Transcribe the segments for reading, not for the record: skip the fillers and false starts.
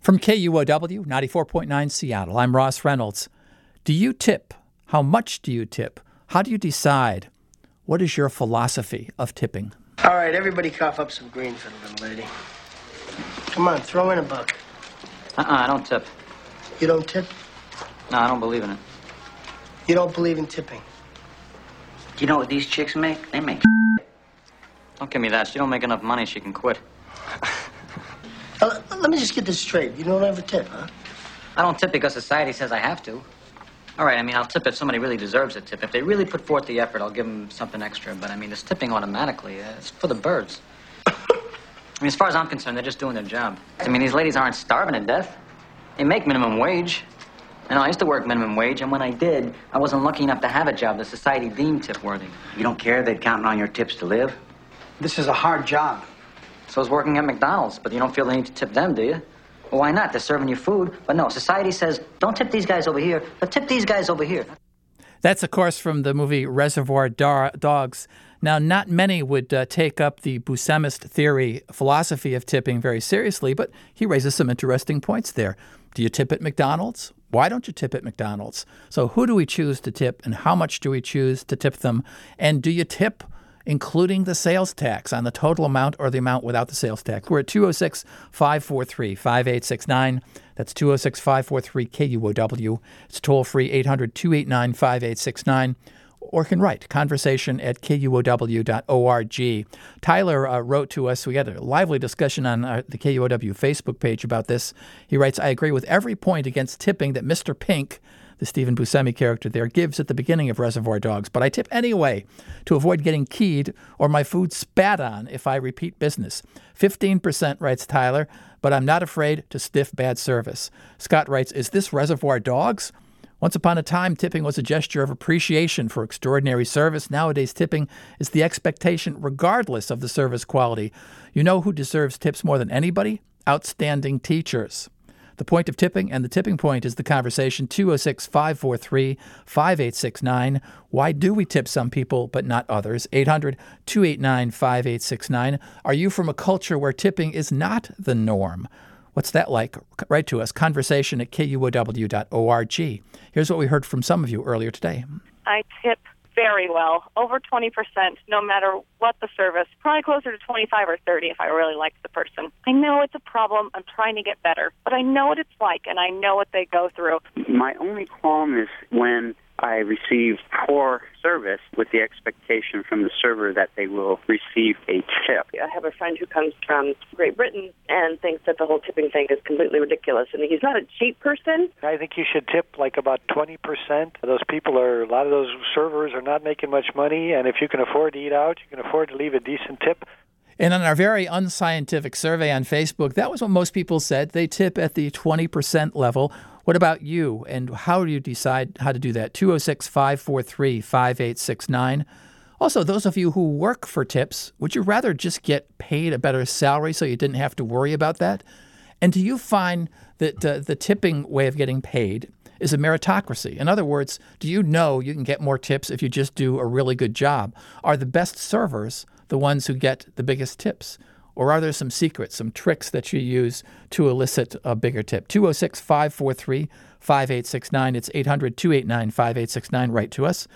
From KUOW 94.9 Seattle, I'm Ross Reynolds. Do you tip? How much do you tip? How do you decide? What is your philosophy of tipping? All right, everybody cough up some green for the little lady. Come on, throw in a buck. I don't tip. You don't tip? No, I don't believe in it. You don't believe in tipping? You know what these chicks make? They make Don't give me that. She don't make enough money, she can quit. Let me just get this straight. You don't ever tip, huh? I don't tip because society says I have to. All right, I'll tip if somebody really deserves a tip. If they really put forth the effort, I'll give them something extra. But, this tipping automatically, it's for the birds. As far as I'm concerned, they're just doing their job. These ladies aren't starving to death. They make minimum wage. I used to work minimum wage, and when I did, I wasn't lucky enough to have a job that society deemed tip-worthy. You don't care they're counting on your tips to live? This is a hard job. So is working at McDonald's, but you don't feel the need to tip them, do you? Well, why not? They're serving you food. But no, society says, don't tip these guys over here, but tip these guys over here. That's, of course, from the movie Reservoir Dogs. Now, not many would take up the Buscemist theory philosophy of tipping very seriously, but he raises some interesting points there. Do you tip at McDonald's? Why don't you tip at McDonald's? So who do we choose to tip, and how much do we choose to tip them? And do you tip including the sales tax on the total amount or the amount without the sales tax? We're at 206-543-5869. That's 206-543-KUOW. It's toll-free 800-289-5869. Or can write conversation@kuow.org. Tyler wrote to us. We had a lively discussion on the KUOW Facebook page about this. He writes, I agree with every point against tipping that Mr. Pink, the Stephen Buscemi character there, gives at the beginning of Reservoir Dogs, but I tip anyway to avoid getting keyed or my food spat on if I repeat business. 15%, writes Tyler, but I'm not afraid to stiff bad service. Scott writes, is this Reservoir Dogs? Once upon a time, tipping was a gesture of appreciation for extraordinary service. Nowadays, tipping is the expectation regardless of the service quality. You know who deserves tips more than anybody? Outstanding teachers. The point of tipping and the tipping point is the conversation, 206-543-5869. Why do we tip some people but not others? 800-289-5869. Are you from a culture where tipping is not the norm? What's that like? Write to us, conversation@kuow.org. Here's what we heard from some of you earlier today. I tip very well, over 20%, no matter what the service. Probably closer to 25 or 30 if I really like the person. I know it's a problem. I'm trying to get better. But I know what it's like, and I know what they go through. My only qualm is when I receive poor service with the expectation from the server that they will receive a tip. I have a friend who comes from Great Britain and thinks that the whole tipping thing is completely ridiculous. And he's not a cheap person. I think you should tip like about 20%. A lot of those servers are not making much money, and if you can afford to eat out, you can afford to leave a decent tip. And on our very unscientific survey on Facebook, that was what most people said. They tip at the 20% level. What about you, and how do you decide how to do that? 206-543-5869. Also, those of you who work for tips, would you rather just get paid a better salary so you didn't have to worry about that? And do you find that the tipping way of getting paid is a meritocracy? In other words, do you know you can get more tips if you just do a really good job? Are the best servers the ones who get the biggest tips? Or are there some secrets, some tricks that you use to elicit a bigger tip? 206-543-5869. It's 800-289-5869. Write to us.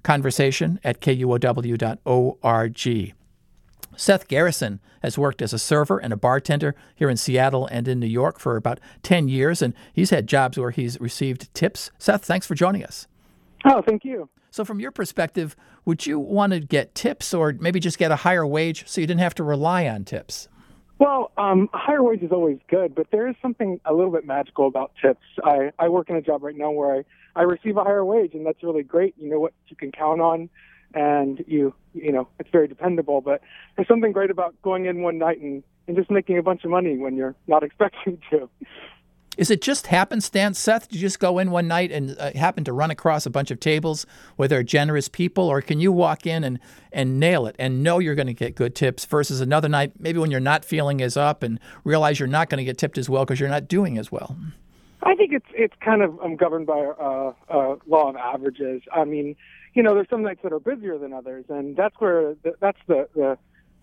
Conversation@kuow.org. Seth Garrison has worked as a server and a bartender here in Seattle and in New York for about 10 years, and he's had jobs where he's received tips. Seth, thanks for joining us. Oh, thank you. So from your perspective, would you want to get tips or maybe just get a higher wage so you didn't have to rely on tips? Well, a higher wage is always good, but there is something a little bit magical about tips. I work in a job right now where I receive a higher wage, and that's really great. You know what you can count on, and you know, it's very dependable. But there's something great about going in one night and just making a bunch of money when you're not expecting to. Is it just happenstance, Seth? Did you just go in one night and happen to run across a bunch of tables where there are generous people? Or can you walk in and nail it and know you're going to get good tips versus another night, maybe when you're not feeling as up and realize you're not going to get tipped as well because you're not doing as well? I think it's kind of governed by law of averages. I mean, you know, there's some nights that are busier than others, and that's where that's the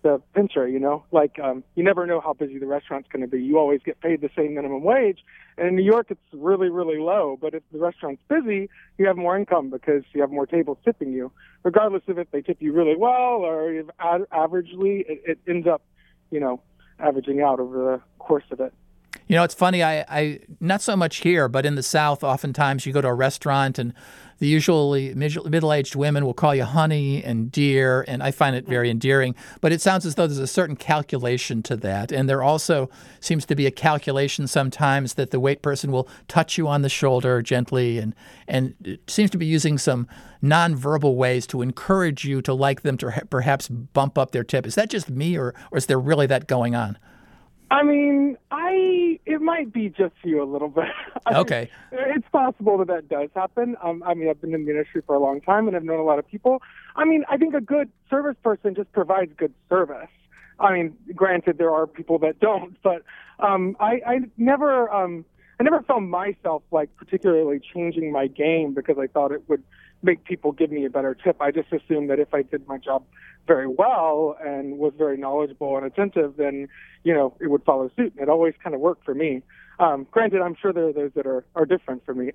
the pincher, you know, like you never know how busy the restaurant's going to be. You always get paid the same minimum wage. And in New York, it's really, really low. But if the restaurant's busy, you have more income because you have more tables tipping you. Regardless of if they tip you really well or if averagely, it ends up, you know, averaging out over the course of it. You know, it's funny, I not so much here, but in the South, oftentimes you go to a restaurant and the usually middle-aged women will call you honey and dear, and I find it very endearing. But it sounds as though there's a certain calculation to that. And there also seems to be a calculation sometimes that the wait person will touch you on the shoulder gently and it seems to be using some nonverbal ways to encourage you to like them to perhaps bump up their tip. Is that just me or is there really that going on? I mean, it might be just you a little bit. Okay. It's possible that does happen. I mean, I've been in the industry for a long time, and I've known a lot of people. I mean, I think a good service person just provides good service. I mean, granted, there are people that don't, but I never found myself, like, particularly changing my game because I thought it would make people give me a better tip. I just assumed that if I did my job very well and was very knowledgeable and attentive, then, you know, it would follow suit. And it always kind of worked for me. Granted, I'm sure there are those that are different for me.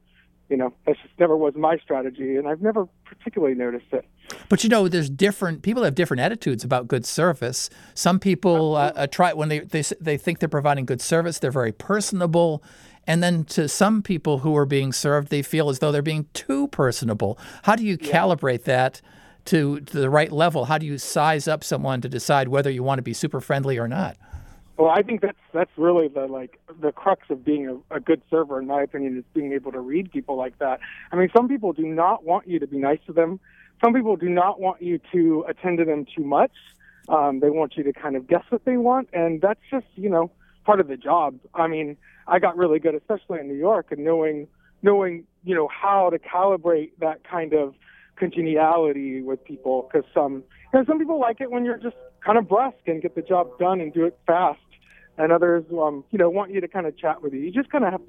That just never was my strategy, and I've never particularly noticed it. But, you know, people have different attitudes about good service. Some people try when they think they're providing good service, they're very personable. And then to some people who are being served, they feel as though they're being too personable. How do you calibrate that to the right level? How do you size up someone to decide whether you want to be super friendly or not? Well, I think that's really the crux of being a good server, in my opinion, is being able to read people like that. I mean, some people do not want you to be nice to them. Some people do not want you to attend to them too much. They want you to kind of guess what they want, and that's just, you know, part of the job. I mean, I got really good, especially in New York, and knowing, you know, how to calibrate that kind of congeniality with people. Because some people like it when you're just kind of brusque and get the job done and do it fast, and others, you know, want you to kind of chat with you. You just kind of have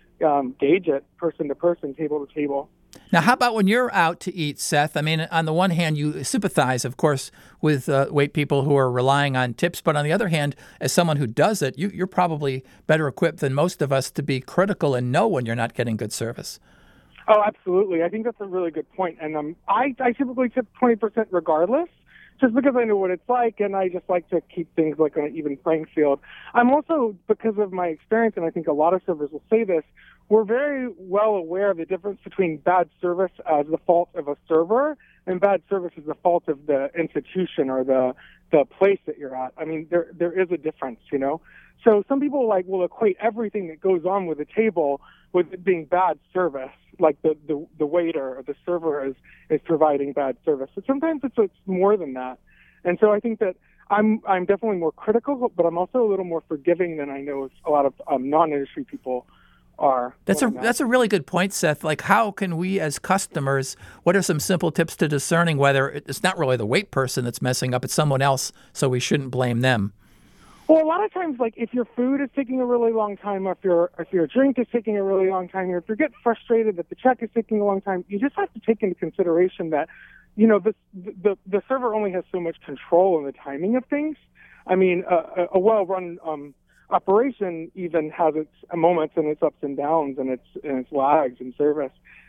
to gauge it person to person, table to table. Now, how about when you're out to eat, Seth? I mean, on the one hand, you sympathize, of course, with wait people who are relying on tips. But on the other hand, as someone who does it, you're probably better equipped than most of us to be critical and know when you're not getting good service. Oh, absolutely. I think that's a really good point. And I typically tip 20% regardless, just because I know what it's like, and I just like to keep things like on an even playing field. I'm also, because of my experience, and I think a lot of servers will say this, we're very well aware of the difference between bad service as the fault of a server and bad service as the fault of the institution or the place that you're at. I mean, there is a difference, you know? So some people will equate everything that goes on with the table with it being bad service, like the waiter or the server is providing bad service. But sometimes it's more than that. And so I think that I'm definitely more critical, but I'm also a little more forgiving than I know a lot of non-industry people are. That's a really good point, Seth. Like, how can we as customers, what are some simple tips to discerning whether it's not really the wait person that's messing up, it's someone else, so we shouldn't blame them? Well, a lot of times, like, if your food is taking a really long time, or if your drink is taking a really long time, or if you get frustrated that the check is taking a long time, you just have to take into consideration that, you know, the server only has so much control in the timing of things. I mean, a well-run operation even has its moments and its ups and downs and its lags in service.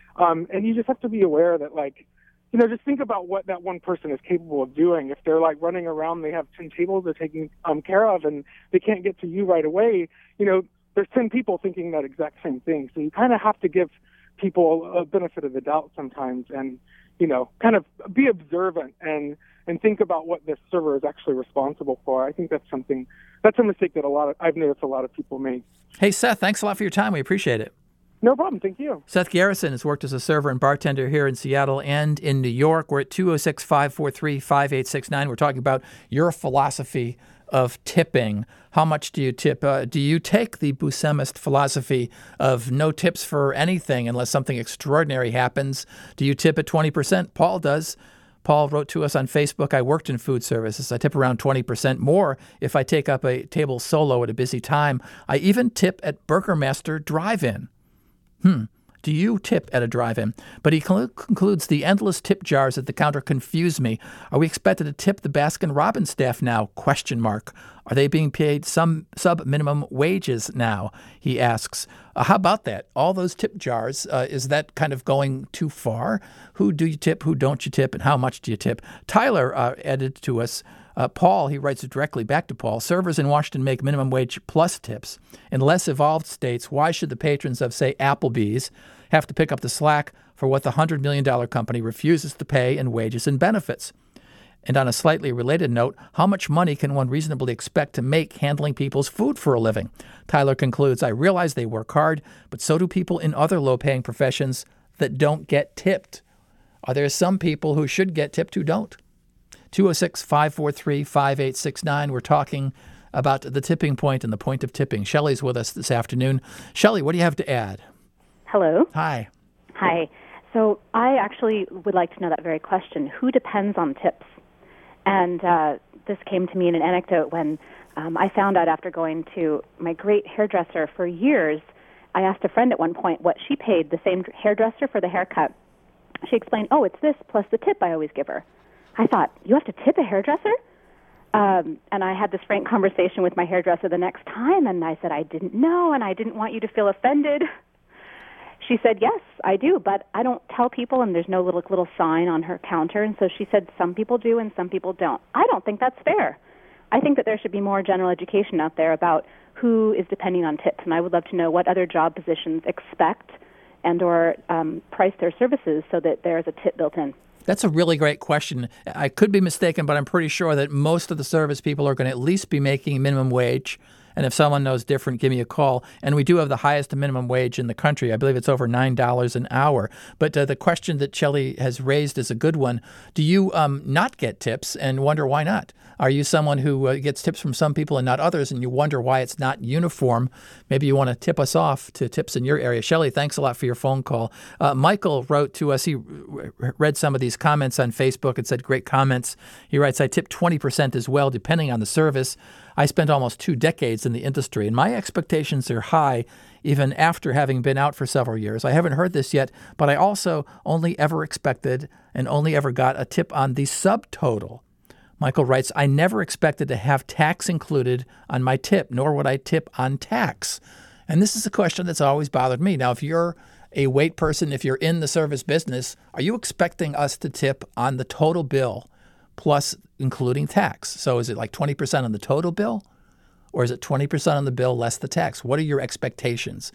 And you just have to be aware that, like, you know, just think about what that one person is capable of doing. If they're like running around, they have 10 tables they're taking care of, and they can't get to you right away, you know, there's 10 people thinking that exact same thing. So you kind of have to give people a benefit of the doubt sometimes, and, you know, kind of be observant and think about what this server is actually responsible for. I think that's a mistake that I've noticed a lot of people make. Hey, Seth, thanks a lot for your time. We appreciate it. No problem. Thank you. Seth Garrison has worked as a server and bartender here in Seattle and in New York. We're at 206-543-5869. We're talking about your philosophy of tipping. How much do you tip? Do you take the Buscemist philosophy of no tips for anything unless something extraordinary happens? Do you tip at 20%? Paul does. Paul wrote to us on Facebook, I worked in food services. I tip around 20% more if I take up a table solo at a busy time. I even tip at Burgermaster Drive-In. Do you tip at a drive-in? But he concludes, the endless tip jars at the counter confuse me. Are we expected to tip the Baskin-Robbins staff now? ? Are they being paid some sub-minimum wages now? He asks. How about that? All those tip jars, is that kind of going too far? Who do you tip? Who don't you tip? And how much do you tip? Tyler added to us, Paul, he writes it directly back to Paul, servers in Washington make minimum wage plus tips. In less evolved states, why should the patrons of, say, Applebee's have to pick up the slack for what the $100 million company refuses to pay in wages and benefits? And on a slightly related note, how much money can one reasonably expect to make handling people's food for a living? Tyler concludes, I realize they work hard, but so do people in other low-paying professions that don't get tipped. Are there some people who should get tipped who don't? 206-543-5869. We're talking about the tipping point and the point of tipping. Shelley's with us this afternoon. Shelley, what do you have to add? Hello. Hi. Hi. So I actually would like to know that very question. Who depends on tips? And this came to me in an anecdote when I found out after going to my great hairdresser for years. I asked a friend at one point what she paid the same hairdresser for the haircut. She explained, oh, it's this plus the tip I always give her. I thought, you have to tip a hairdresser? And I had this frank conversation with my hairdresser the next time, and I said, I didn't know, and I didn't want you to feel offended. She said, yes, I do, but I don't tell people, and there's no little sign on her counter. And so she said, some people do and some people don't. I don't think that's fair. I think that there should be more general education out there about who is depending on tips, and I would love to know what other job positions expect and or price their services so that there is a tip built in. That's a really great question. I could be mistaken, but I'm pretty sure that most of the service people are going to at least be making minimum wage. And if someone knows different, give me a call. And we do have the highest minimum wage in the country. I believe it's over $9 an hour. But the question that Shelley has raised is a good one. Do you not get tips and wonder why not? Are you someone who gets tips from some people and not others, and you wonder why it's not uniform? Maybe you want to tip us off to tips in your area. Shelley, thanks a lot for your phone call. Michael wrote to us. He read some of these comments on Facebook and said, great comments. He writes, I tip 20% as well, depending on the service. I spent almost 2 decades in the industry, and my expectations are high even after having been out for several years. I haven't heard this yet, but I also only ever expected and only ever got a tip on the subtotal. Michael writes, I never expected to have tax included on my tip, nor would I tip on tax. And this is a question that's always bothered me. Now, if you're a wait person, if you're in the service business, are you expecting us to tip on the total bill plus including tax? So is it like 20% on the total bill? Or is it 20% on the bill less the tax? What are your expectations?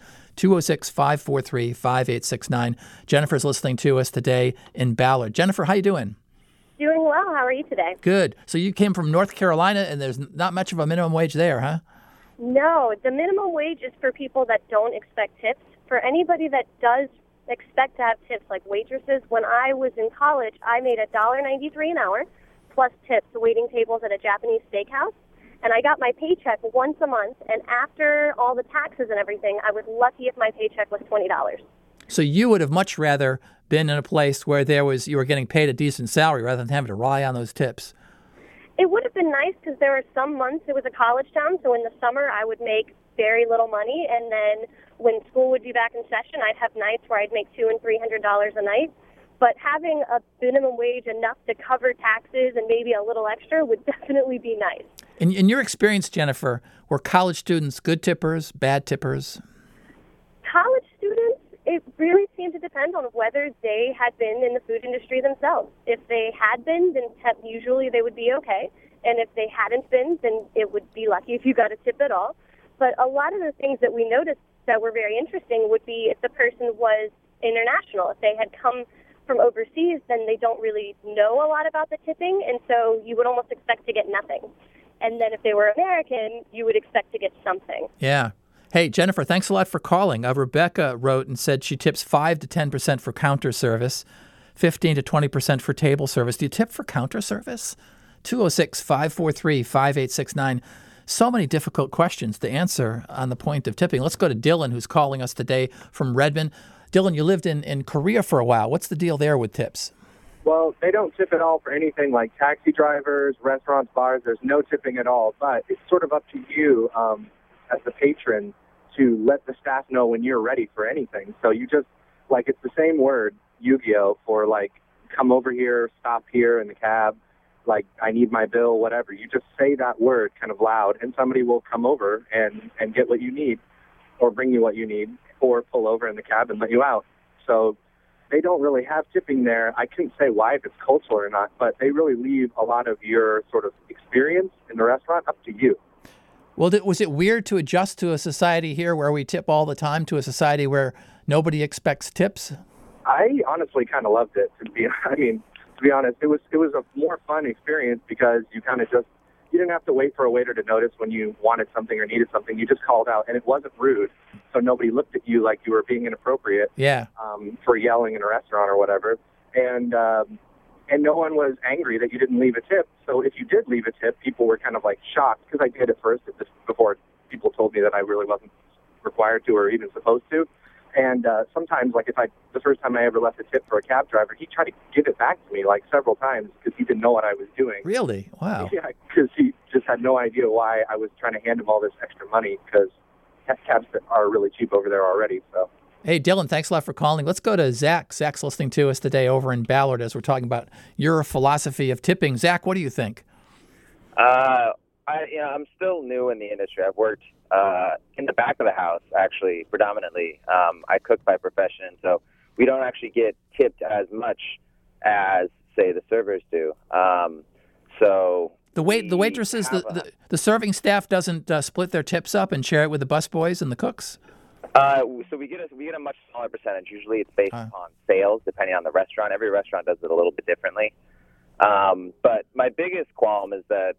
206-543-5869. Jennifer's listening to us today in Ballard. Jennifer, how you doing? Doing well. How are you today? Good. So you came from North Carolina, and there's not much of a minimum wage there, huh? No, the minimum wage is for people that don't expect tips. For anybody that does expect to have tips, like waitresses, when I was in college, I made $1.93 an hour plus tips waiting tables at a Japanese steakhouse. And I got my paycheck once a month, and after all the taxes and everything, I was lucky if my paycheck was $20. So you would have much rather been in a place where you were getting paid a decent salary rather than having to rely on those tips. It would have been nice because there were some months, it was a college town, so in the summer I would make very little money, and then when school would be back in session, I'd have nights where I'd make $200 and $300 a night. But having a minimum wage enough to cover taxes and maybe a little extra would definitely be nice. In your experience, Jennifer, were college students good tippers, bad tippers? College students, it really seemed to depend on whether they had been in the food industry themselves. If they had been, then usually they would be okay. And if they hadn't been, then it would be lucky if you got a tip at all. But a lot of the things that we noticed that were very interesting would be if the person was international. If they had come from overseas, then they don't really know a lot about the tipping, and so you would almost expect to get nothing. And then if they were American, you would expect to get something. Yeah. Hey, Jennifer, thanks a lot for calling. Rebecca wrote and said she tips 5 to 10% for counter service, 15 to 20% for table service. Do you tip for counter service? 206-543-5869. So many difficult questions to answer on the point of tipping. Let's go to Dylan, who's calling us today from Redmond. Dylan, you lived in Korea for a while. What's the deal there with tips? Well, they don't tip at all for anything like taxi drivers, restaurants, bars. There's no tipping at all. But it's sort of up to you as the patron to let the staff know when you're ready for anything. So you just Like, it's the same word, Yu-Gi-Oh, for, like, come over here, stop here in the cab, like, I need my bill, whatever. You just say that word kind of loud, and somebody will come over and get what you need, or bring you what you need, or pull over in the cab and let you out. So they don't really have tipping there. I couldn't say why, if it's cultural or not, but they really leave a lot of your sort of experience in the restaurant up to you. Well, was it weird to adjust to a society here where we tip all the time to a society where nobody expects tips? I honestly kind of loved it, to be honest. It was a more fun experience because you kind of you didn't have to wait for a waiter to notice when you wanted something or needed something. You just called out, and it wasn't rude, so nobody looked at you like you were being inappropriate for yelling in a restaurant or whatever. And no one was angry that you didn't leave a tip. So if you did leave a tip, people were kind of like shocked, because I did at first before people told me that I really wasn't required to or even supposed to. And sometimes, like the first time I ever left a tip for a cab driver, he tried to give it back to me like several times because he didn't know what I was doing. Really? Wow. Yeah, because he just had no idea why I was trying to hand him all this extra money, because cabs are really cheap over there already. So. Hey, Dylan, thanks a lot for calling. Let's go to Zach. Zach's listening to us today over in Ballard as we're talking about your philosophy of tipping. Zach, what do you think? I'm still new in the industry. I've worked in the back of the house, actually, predominantly. I cook by profession, so we don't actually get tipped as much as, say, the servers do. So the waitresses, the serving staff doesn't split their tips up and share it with the busboys and the cooks? So we get a much smaller percentage. Usually it's based on sales, depending on the restaurant. Every restaurant does it a little bit differently. But my biggest qualm is that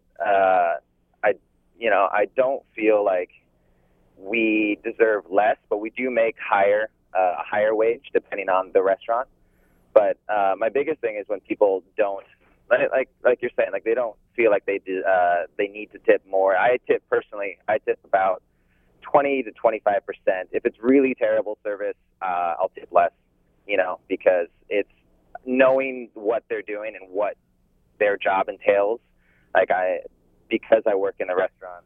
I don't feel like we deserve less, but we do make a higher wage depending on the restaurant. But my biggest thing is when people don't, like you're saying, like they don't feel like they need to tip more. I tip about 20 to 25%. If it's really terrible service, I'll tip less, because it's knowing what they're doing and what their job entails. Because I work in the restaurant,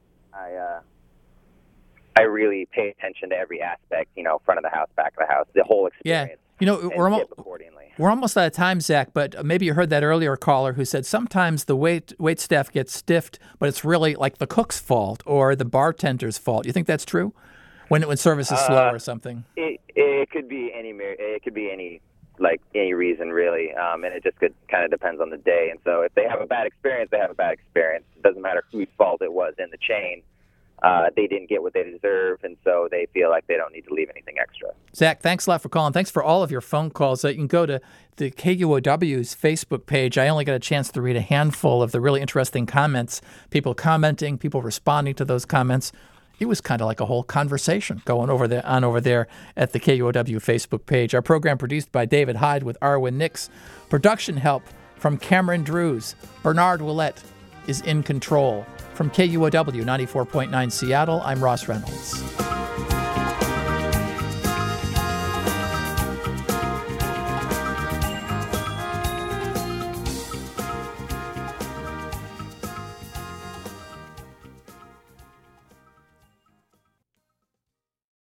I really pay attention to every aspect, front of the house, back of the house, the whole experience. Yeah. Tip accordingly. We're almost out of time, Zach, but maybe you heard that earlier caller who said sometimes the wait staff gets stiffed, but it's really like the cook's fault or the bartender's fault. You think that's true? When service is slow or something? It could be any reason, really, and it just kind of depends on the day. And so if they have a bad experience, they have a bad experience. It doesn't matter whose fault it was in the chain. They didn't get what they deserve, and so they feel like they don't need to leave anything extra. Zach, thanks a lot for calling. Thanks for all of your phone calls. You can go to the KUOW's Facebook page. I only got a chance to read a handful of the really interesting comments, people commenting, people responding to those comments. It was kind of like a whole conversation going over there at the KUOW Facebook page. Our program produced by David Hyde with Arwen Nix. Production help from Cameron Drews. Bernard Willett is in control. From KUOW 94.9 Seattle, I'm Ross Reynolds.